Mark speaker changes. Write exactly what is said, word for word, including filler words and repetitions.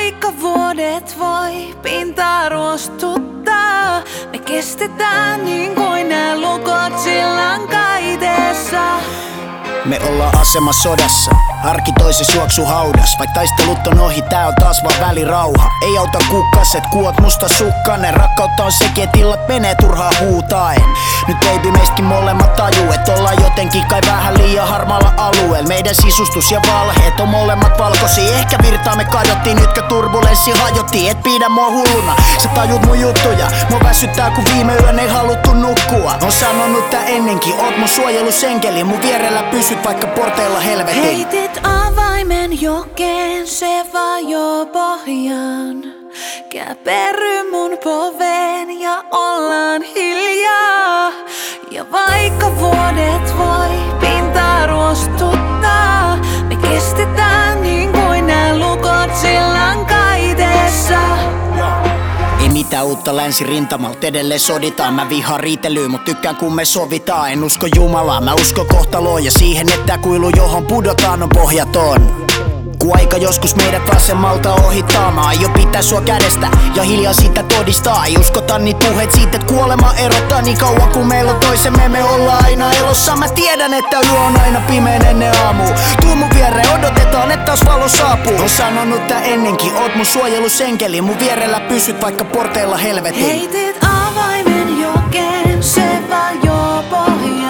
Speaker 1: vaikka vuodet voi pintaa ruostuttaa, me kestetään niin kuin nää lukot sillan kaiteessa.
Speaker 2: Me ollaan asemasodassa, arki toisi suoksu haudas. Vaik taistelut on ohi, tää on taas vaan välirauha. Ei auta kukkaset, kuot musta sukkanen. Rakkautta on sekin, et illat menee turhaa huutaen. Nyt baby meistkin molemmat tajuu, et ollaan jotenkin kai vähän liian harmaalla alueella. Meidän sisustus ja valheet on molemmat valkoisia. Ehkä virtaa me kadottiin, nytkä turbulenssi hajottiin. Et pidä mua hulluna, sä tajut mun juttuja. Mua väsyttää kun viime yön ei haluttu nukkua. On sanonut tää ennenkin, oot mun suojelusenkeli. Mun vierellä pysyt vaikka porteilla helvetin.
Speaker 1: Heitit avaimen jokeen, se vajoo pohjaan. Käperry mun poveen ja ollaan hiljaa. Ja vaikka vuodet voi pintaa ruostuttaa, me kestetään niin kuin nää lukot sillan kaiteessa.
Speaker 2: Ei mitään uutta länsirintamalta, edelleen soditaan. Mä vihaan riitelyä, mut tykkään kun me sovitaan. En usko Jumalaa, mä uskon kohtaloon ja siihen, että kuilu johon pudotaan on pohjaton. Kun aika joskus meidät vasemmalta ohittaa, mä aion pitää sua kädestä ja hiljaa sitä todistaa. Ei uskota niitä puheet siitä, et kuolema erottaa. Niin kauan kun meillä on toisemme, me ollaan aina elossa. Mä tiedän, että yö on aina pimeän ennen aamua. Tuu mun viereen, odotetaan, että taas valo saapuu. On sanonut tää ennenkin, oot mun suojelusenkeli. Mun vierellä pysyt vaikka porteilla helvetin.
Speaker 1: Heitit avaimen jokeen, se vajoo pohjaan.